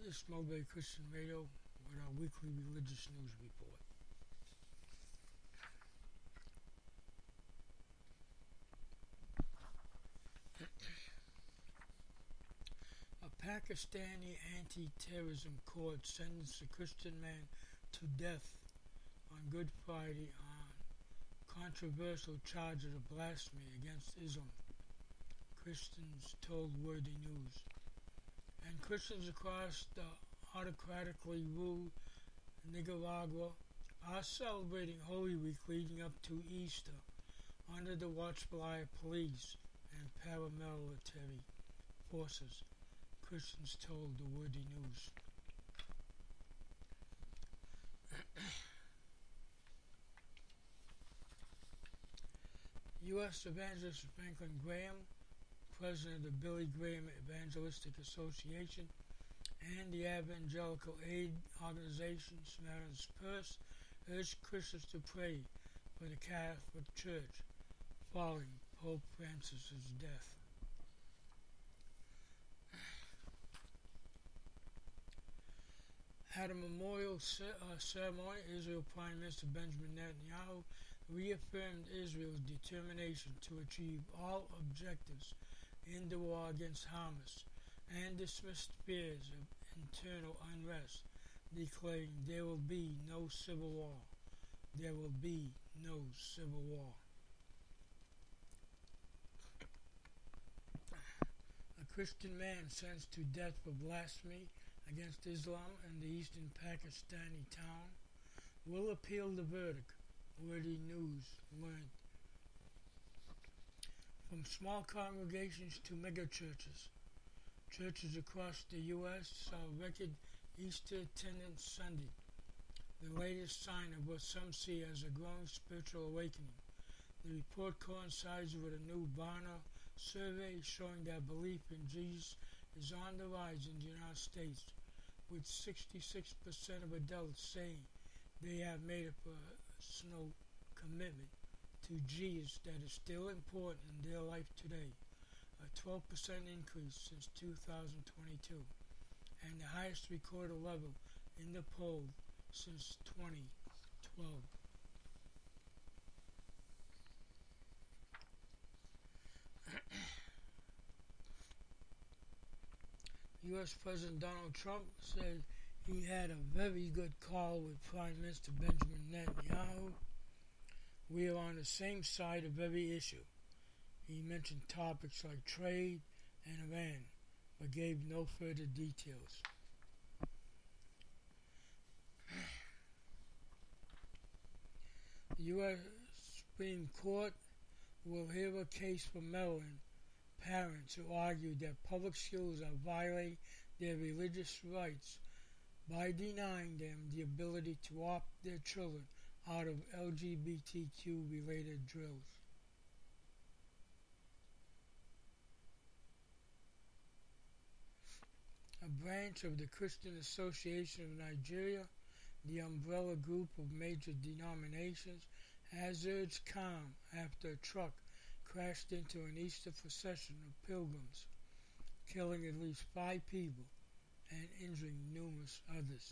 This is Mulberry Christian Radio with our weekly religious news report. A Pakistani anti-terrorism court sentenced a Christian man to death on Good Friday on controversial charges of blasphemy against Islam, Christians told Worthy News. And Christians across the autocratically ruled Nicaragua are celebrating Holy Week leading up to Easter under the watchful eye of police and paramilitary forces, Christians told the Worthy News. U.S. Evangelist Franklin Graham, president of the Billy Graham Evangelistic Association and the Evangelical Aid Organization Samaritan's Purse, urged Christians to pray for the Catholic Church following Pope Francis's death. At a memorial ceremony, Israel Prime Minister Benjamin Netanyahu reaffirmed Israel's determination to achieve all objectives in the war against Hamas and dismissed fears of internal unrest, declaring there will be no civil war. There will be no civil war. A Christian man sentenced to death for blasphemy against Islam in the eastern Pakistani town will appeal the verdict, Worthy News learned. From small congregations to megachurches, churches across the U.S. saw record Easter attendance Sunday, the latest sign of what some see as a growing spiritual awakening. The report coincides with a new Barna survey showing that belief in Jesus is on the rise in the United States, with 66% of adults saying they have made a personal commitment to Jesus that is still important in their life today, a 12% increase since 2022, and the highest recorded level in the poll since 2012. U.S. President Donald Trump said he had a very good call with Prime Minister Benjamin Netanyahu. We are on the same side of every issue. He mentioned topics like trade and Iran, but gave no further details. The U.S. Supreme Court will hear a case for Maryland parents who argued that public schools are violating their religious rights by denying them the ability to opt their children out of LGBTQ-related drills. A branch of the Christian Association of Nigeria, the umbrella group of major denominations, has urged calm after a truck crashed into an Easter procession of pilgrims, killing at least 5 people and injuring numerous others.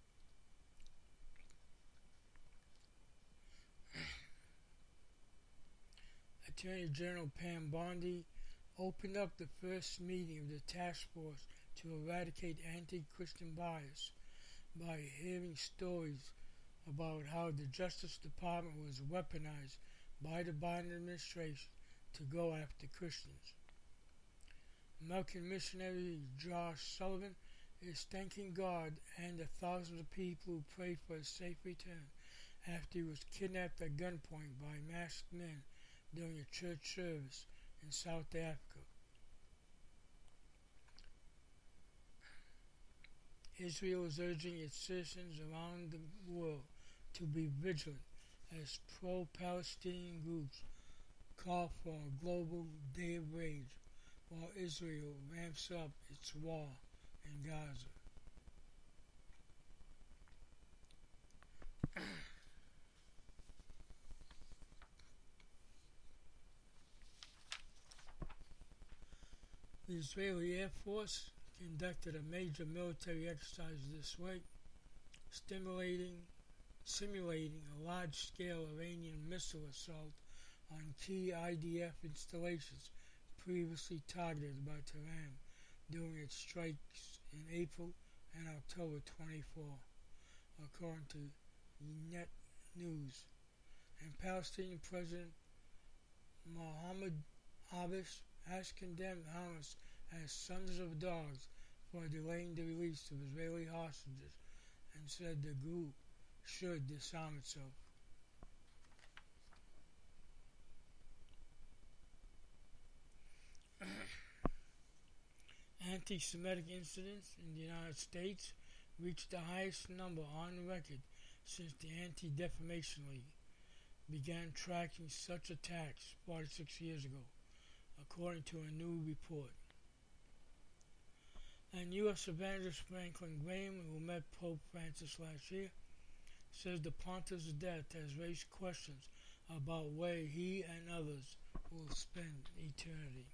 Attorney General Pam Bondi opened up the first meeting of the task force to eradicate anti-Christian bias by hearing stories about how the Justice Department was weaponized by the Biden administration to go after Christians. American missionary Josh Sullivan is thanking God and the thousands of people who prayed for his safe return after he was kidnapped at gunpoint by masked men during a church service in South Africa. Israel is urging its citizens around the world to be vigilant as pro-Palestinian groups call for a global day of rage while Israel ramps up its war in Gaza. The Israeli Air Force conducted a major military exercise this week, simulating a large-scale Iranian missile assault on key IDF installations previously targeted by Tehran during its strikes in April and October 24, according to Net News. And Palestinian President Mahmoud Abbas has condemned Hamas as sons of dogs for delaying the release of Israeli hostages and said the group should disarm itself. Anti-Semitic incidents in the United States reached the highest number on record since the Anti-Defamation League began tracking such attacks 46 years ago, according to a new report. And U.S. Evangelist Franklin Graham, who met Pope Francis last year, says the pontiff's death has raised questions about where he and others will spend eternity.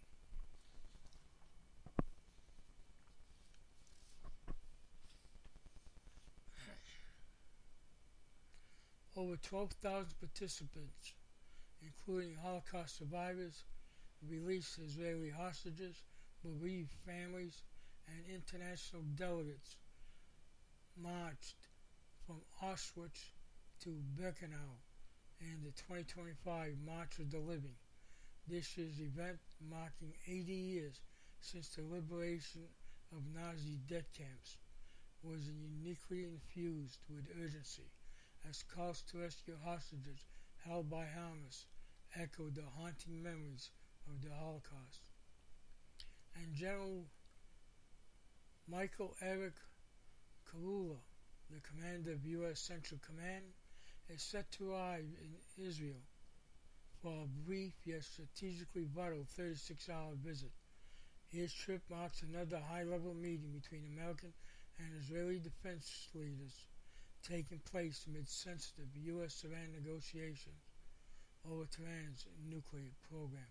Over 12,000 participants, including Holocaust survivors, released Israeli hostages, bereaved families, and international delegates, marched from Auschwitz to Birkenau in the 2025 March of the Living. This year's event, marking 80 years since the liberation of Nazi death camps, was uniquely infused with urgency as calls to rescue hostages held by Hamas echoed the haunting memories of the Holocaust. And General Michael Eric Kalula, the commander of U.S. Central Command, is set to arrive in Israel for a brief yet strategically vital 36-hour visit. His trip marks another high-level meeting between American and Israeli defense leaders taking place amid sensitive U.S.-Iran negotiations over Tehran's nuclear program.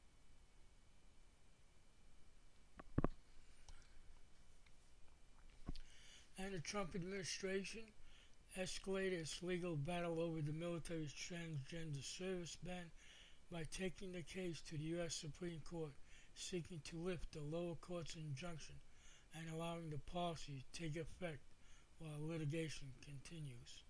And the Trump administration escalated its legal battle over the military's transgender service ban by taking the case to the U.S. Supreme Court, seeking to lift the lower court's injunction and allowing the policy to take effect while litigation continues.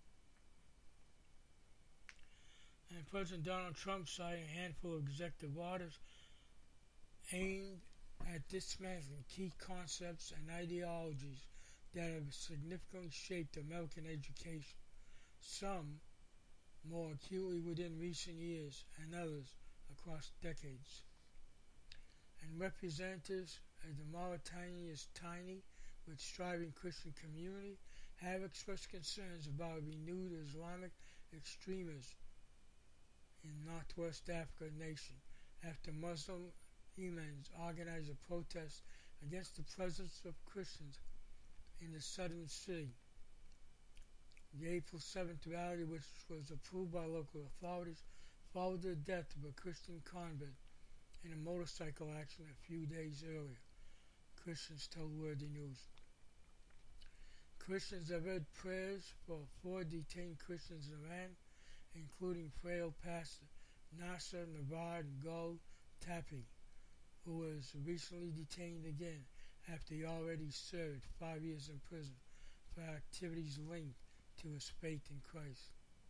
And President Donald Trump signed a handful of executive orders aimed at dismantling key concepts and ideologies that have significantly shaped American education, some more acutely within recent years and others across decades. And representatives of the Mauritania's tiny but striving Christian community have expressed concerns about renewed Islamic extremism in Northwest Africa nation after Muslim imams organized a protest against the presence of Christians in the southern city. The April 7th rally, which was approved by local authorities, followed the death of a Christian convert in a motorcycle accident a few days earlier, Christians told Worthy News. Christians have read prayers for 4 detained Christians in Iran, including frail pastor Nasser Navad Gul Tapi, who was recently detained again after he already served 5 years in prison for activities linked to his faith in Christ.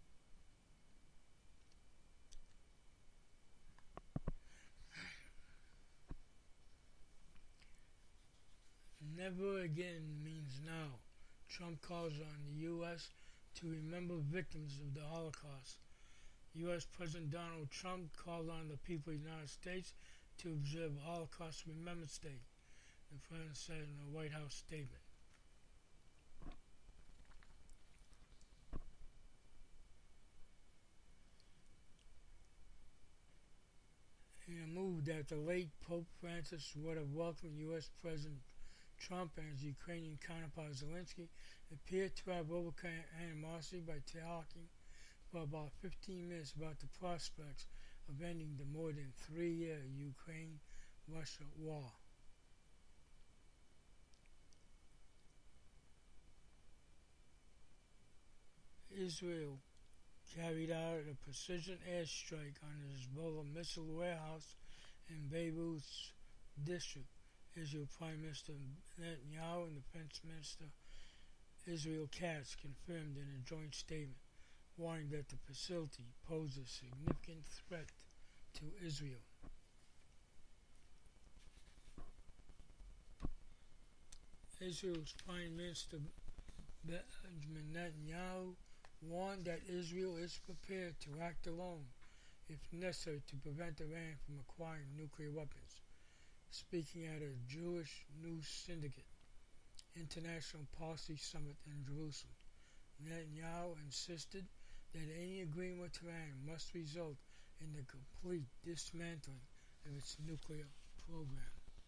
Never again means now. Trump calls on the U.S. to remember victims of the Holocaust. U.S. President Donald Trump called on the people of the United States to observe Holocaust Remembrance Day, the president said in a White House statement. In a move that the late Pope Francis would have welcomed U.S. President Trump and his Ukrainian counterpart Zelensky appeared to have overcome animosity by talking for about 15 minutes about the prospects of ending the more than 3-year Ukraine-Russia war. Israel carried out a precision airstrike on the Hezbollah missile warehouse in Beirut's district. Israel Prime Minister Netanyahu and Defense Minister Israel Katz confirmed in a joint statement, warning that the facility posed a significant threat to Israel. Israel's Prime Minister Benjamin Netanyahu warned that Israel is prepared to act alone if necessary to prevent Iran from acquiring nuclear weapons. Speaking at a Jewish News Syndicate International Policy Summit in Jerusalem, Netanyahu insisted that any agreement with Iran must result in the complete dismantling of its nuclear program.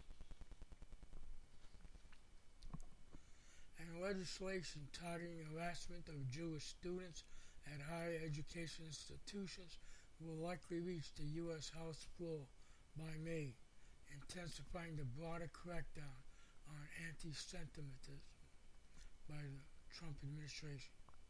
And legislation targeting harassment of Jewish students at higher education institutions will likely reach the U.S. House floor by May, intensifying the broader crackdown on anti-Semitism by the Trump administration.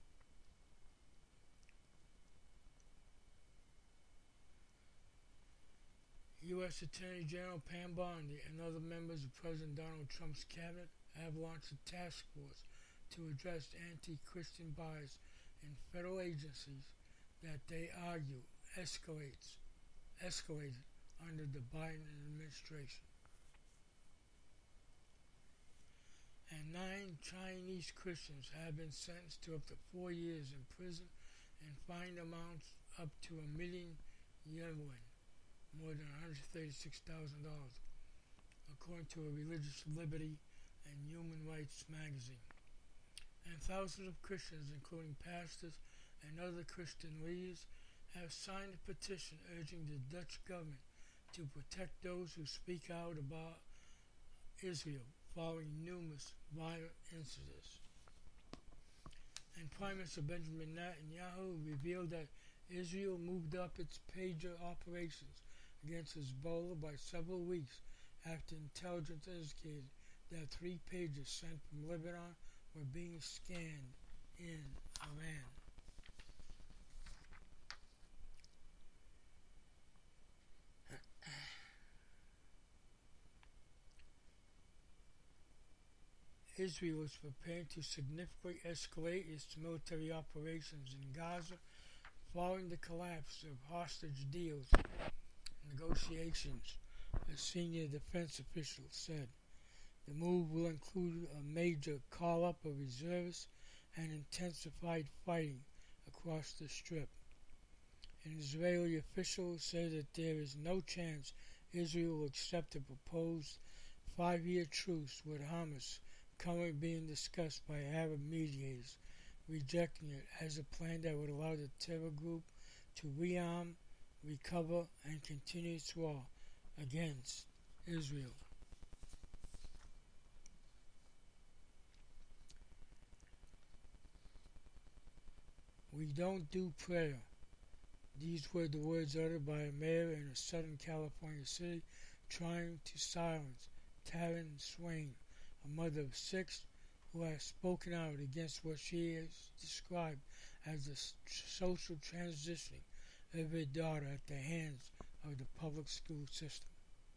U.S. Attorney General Pam Bondi and other members of President Donald Trump's cabinet have launched a task force to address anti-Christian bias in federal agencies that they argue escalated under the Biden administration. And 9 Chinese Christians have been sentenced to up to 4 years in prison and fine amounts up to 1 million yuan, more than $136,000, according to a Religious Liberty and Human Rights magazine. And thousands of Christians, including pastors and other Christian leaders, have signed a petition urging the Dutch government to protect those who speak out about Israel following numerous violent incidents. And Prime Minister Benjamin Netanyahu revealed that Israel moved up its pager operations against Hezbollah by several weeks after intelligence indicated that 3 pagers sent from Lebanon were being scanned in Iran. Israel is preparing to significantly escalate its military operations in Gaza following the collapse of hostage deals negotiations, a senior defense official said. The move will include a major call-up of reservists and intensified fighting across the Strip. An Israeli official said that there is no chance Israel will accept a proposed 5-year truce with Hamas currently being discussed by Arab mediators, rejecting it as a plan that would allow the terror group to rearm, recover, and continue its war against Israel. We don't do prayer. These were the words uttered by a mayor in a Southern California city trying to silence Taryn Swain, a mother of 6 who has spoken out against what she has described as the social transitioning of her daughter at the hands of the public school system.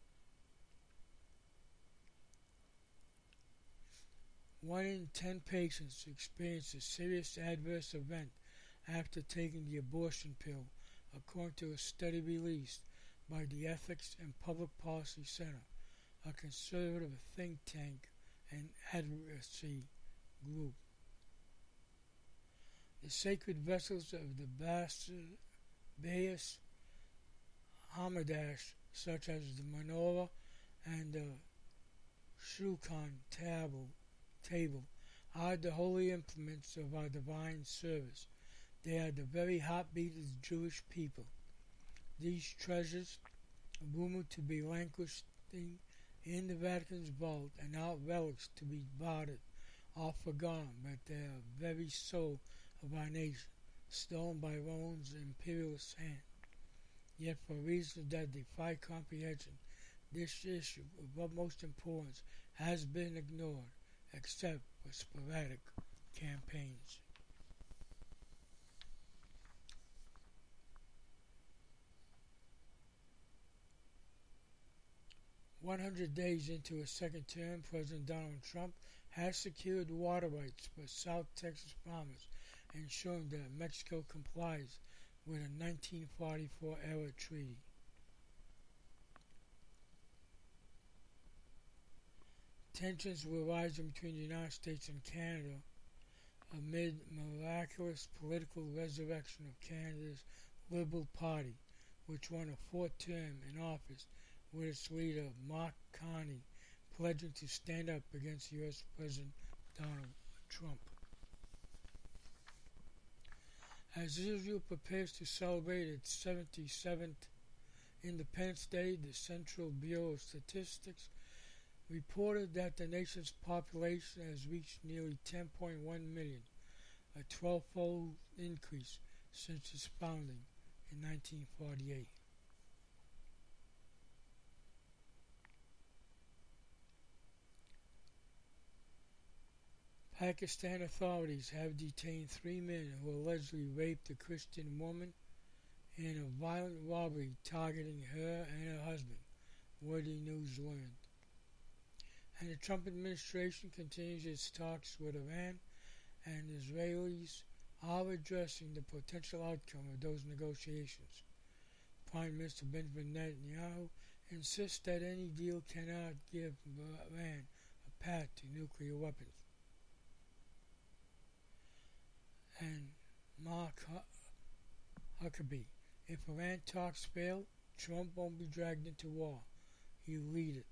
One in 10 patients experience a serious adverse event after taking the abortion pill, according to a study released by the Ethics and Public Policy Center, a conservative think tank and advocacy group. The sacred vessels of the Bayis Hamadash, such as the menorah and the Shulchan table, are the holy implements of our divine service. They are the very heartbeat of the Jewish people. These treasures, rumored to be languishing in the Vatican's vault and not relics to be bartered or forgotten, but they are the very soul of our nation, stolen by Rome's imperialist hand. Yet for reasons that defy comprehension, this issue of utmost importance has been ignored, except for sporadic campaigns. 100 days into his second term, President Donald Trump has secured water rights for South Texas farmers, ensuring that Mexico complies with a 1944-era treaty. Tensions were rising between the United States and Canada amid miraculous political resurrection of Canada's Liberal Party, which won a fourth term in office with its leader, Mark Carney, pledging to stand up against U.S. President Donald Trump. As Israel prepares to celebrate its 77th Independence Day, the Central Bureau of Statistics reported that the nation's population has reached nearly 10.1 million, a 12-fold increase since its founding in 1948. Pakistan authorities have detained 3 men who allegedly raped a Christian woman in a violent robbery targeting her and her husband, Worthy News learned. And the Trump administration continues its talks with Iran, and Israelis are addressing the potential outcome of those negotiations. Prime Minister Benjamin Netanyahu insists that any deal cannot give Iran a path to nuclear weapons. And Mark Huckabee, if Iran talks fail, Trump won't be dragged into war. He'll lead it.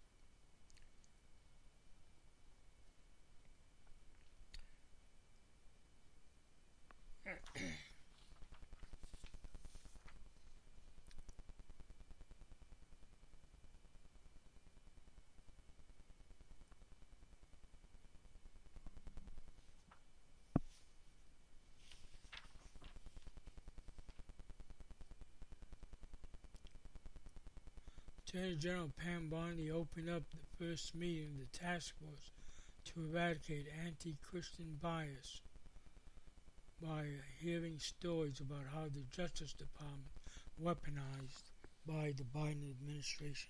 Attorney General Pam Bondi opened up the first meeting of the task force to eradicate anti-Christian bias by hearing stories about how the Justice Department weaponized by the Biden administration.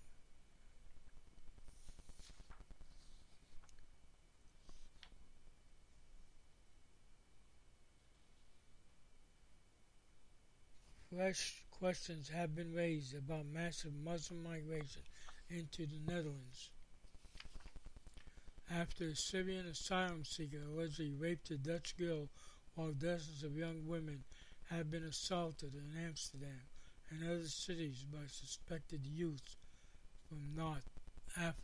Fresh questions have been raised about massive Muslim migration into the Netherlands after a Syrian asylum seeker allegedly raped a Dutch girl, while dozens of young women have been assaulted in Amsterdam and other cities by suspected youths from North Africa.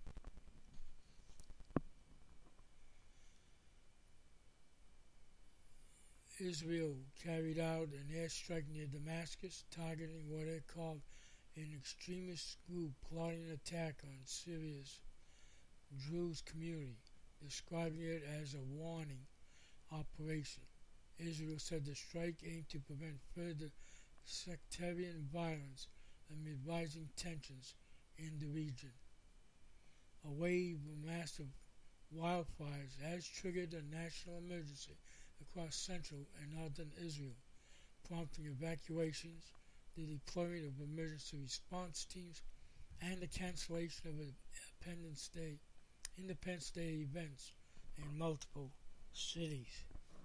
Israel carried out an airstrike near Damascus, targeting what it called an extremist group plotting an attack on Syria's Druze community, describing it as a warning operation. Israel said the strike aimed to prevent further sectarian violence amid rising tensions in the region. A wave of massive wildfires has triggered a national emergency across central and northern Israel, prompting evacuations, the deployment of emergency response teams, and the cancellation of Independence Day events in multiple cities.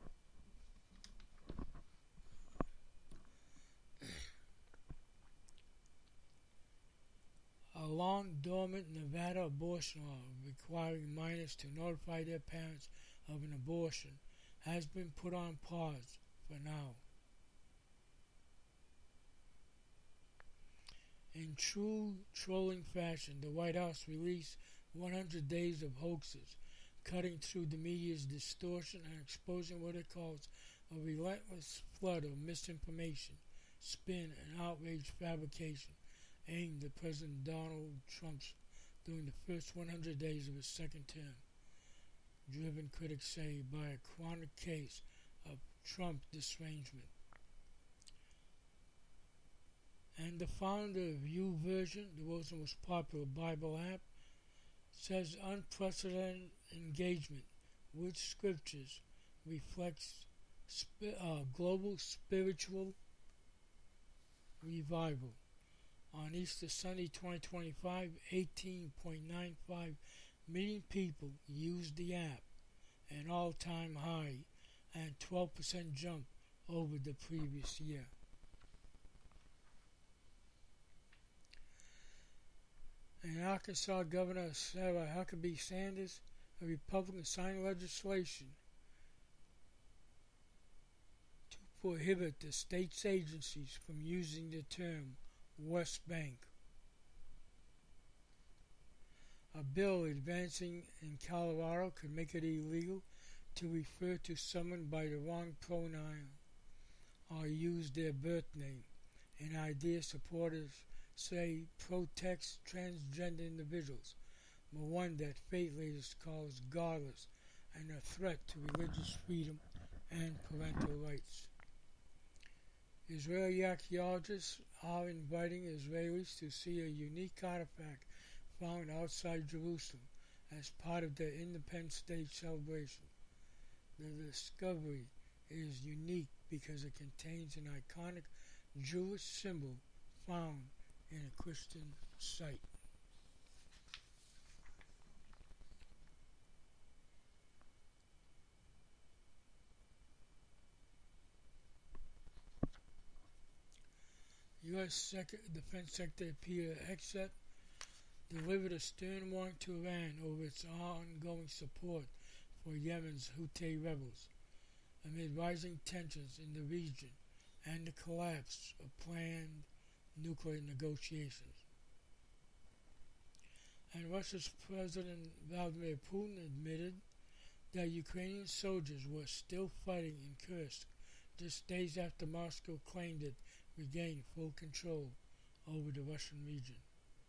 A long-dormant Nevada abortion law requiring minors to notify their parents of an abortion has been put on pause for now. In true trolling fashion, the White House released 100 days of hoaxes, cutting through the media's distortion and exposing what it calls a relentless flood of misinformation, spin, and outrage fabrication aimed at President Donald Trump during the first 100 days of his second term, driven, critics say, by a chronic case of Trump derangement. And the founder of YouVersion, the world's most popular Bible app, says unprecedented engagement with scriptures reflects global spiritual revival. On Easter Sunday 2025, 18.95 million people used the app, an all-time high, and 12% jump over the previous year. And Arkansas Governor Sarah Huckabee Sanders, a Republican, signed legislation to prohibit the state's agencies from using the term West Bank. A bill advancing in Colorado could make it illegal to refer to someone by the wrong pronoun or use their birth name. An idea supporters say protects transgender individuals, but one that faith leaders calls godless and a threat to religious freedom and parental rights. Israeli archaeologists are inviting Israelis to see a unique artifact found outside Jerusalem as part of their Independence Day celebration. The discovery is unique because it contains an iconic Jewish symbol found in a Christian site. U.S. Defense Secretary Peter Hegseth delivered a stern warning to Iran over its ongoing support for Yemen's Houthi rebels amid rising tensions in the region and the collapse of planned nuclear negotiations. And Russia's President Vladimir Putin admitted that Ukrainian soldiers were still fighting in Kursk just days after Moscow claimed it regained full control over the Russian region.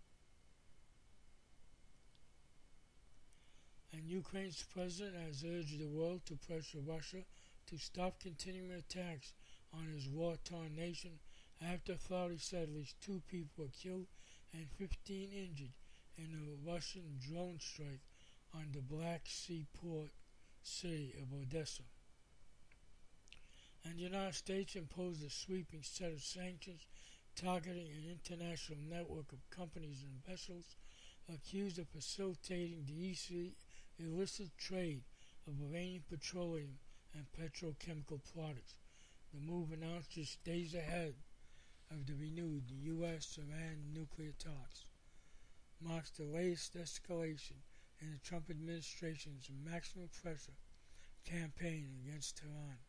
And Ukraine's president has urged the world to pressure Russia to stop continuing attacks on his war-torn nation after authorities said at least 2 people were killed and 15 injured in a Russian drone strike on the Black Sea port city of Odessa. And the United States imposed a sweeping set of sanctions targeting an international network of companies and vessels accused of facilitating the illicit trade of Iranian petroleum and petrochemical products. The move, announced just days ahead of the renewed U.S.-Iran nuclear talks, marks the latest escalation in the Trump administration's maximum pressure campaign against Tehran.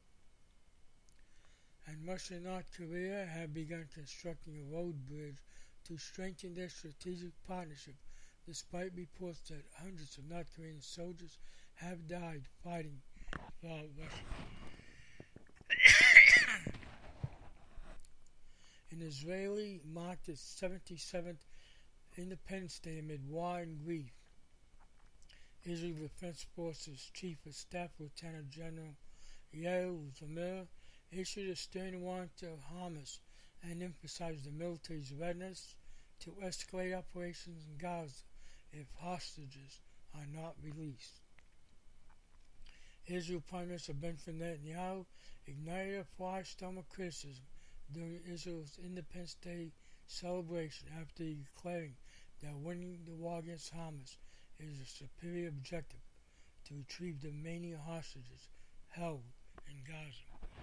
And Russia and North Korea have begun constructing a road bridge to strengthen their strategic partnership, despite reports that hundreds of North Korean soldiers have died fighting for Russia. An Israeli marked its 77th Independence Day amid war and grief. Israel Defense Forces Chief of Staff Lieutenant General Yael Zamir issued a stern warning to Hamas and emphasized the military's readiness to escalate operations in Gaza if hostages are not released. Israel Prime Minister Benjamin Netanyahu ignited a firestorm of criticism during Israel's Independence Day celebration after declaring that winning the war against Hamas is a superior objective to retrieve the remaining hostages held in Gaza.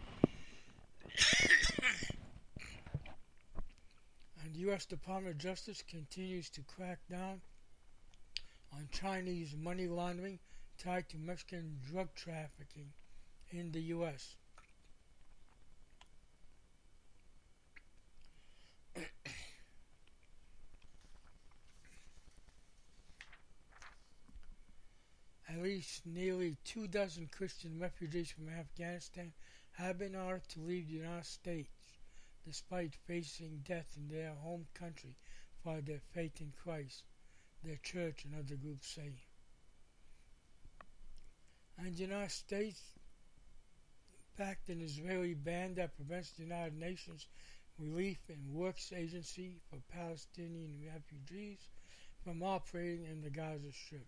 And the U.S. Department of Justice continues to crack down on Chinese money laundering tied to Mexican drug trafficking in the U.S. At least nearly 24 Christian refugees from Afghanistan have been ordered to leave the United States despite facing death in their home country for their faith in Christ, their church and other groups say. And the United States backed an Israeli ban that prevents the United Nations Relief and Works Agency for Palestinian refugees from operating in the Gaza Strip.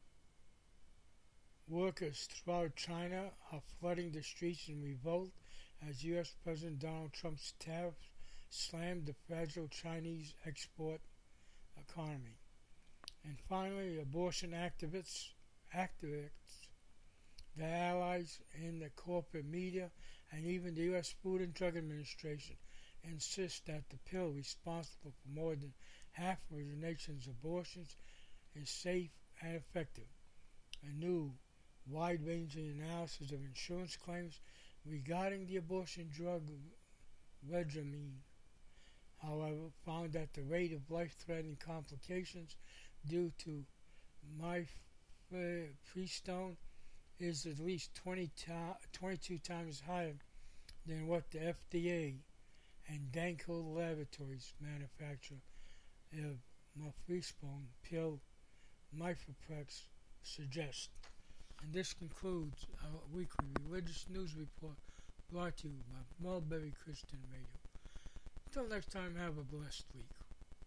Workers throughout China are flooding the streets in revolt as U.S. President Donald Trump's tariffs slammed the fragile Chinese export economy. And finally, abortion activists, their allies in the corporate media, and even the U.S. Food and Drug Administration insist that the pill responsible for more than half of the nation's abortions is safe and effective. A new, wide-ranging analysis of insurance claims regarding the abortion drug regimen, however, found that the rate of life-threatening complications due to mifepristone is at least 22 times higher than what the FDA and Danko Laboratories manufacture of mifepristone pill Mifeprex suggest. And this concludes our weekly religious news report brought to you by Mulberry Christian Radio. Until next time, have a blessed week.